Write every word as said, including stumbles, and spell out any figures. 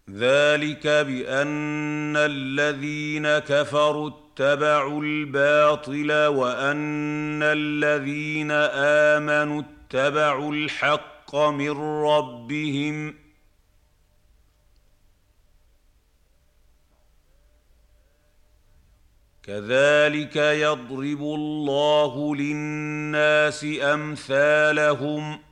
ذلك بأن الذين كفروا اتبعوا الباطل وأن الذين آمنوا اتبعوا الحق من ربهم كذلك يضرب الله للناس أمثالهم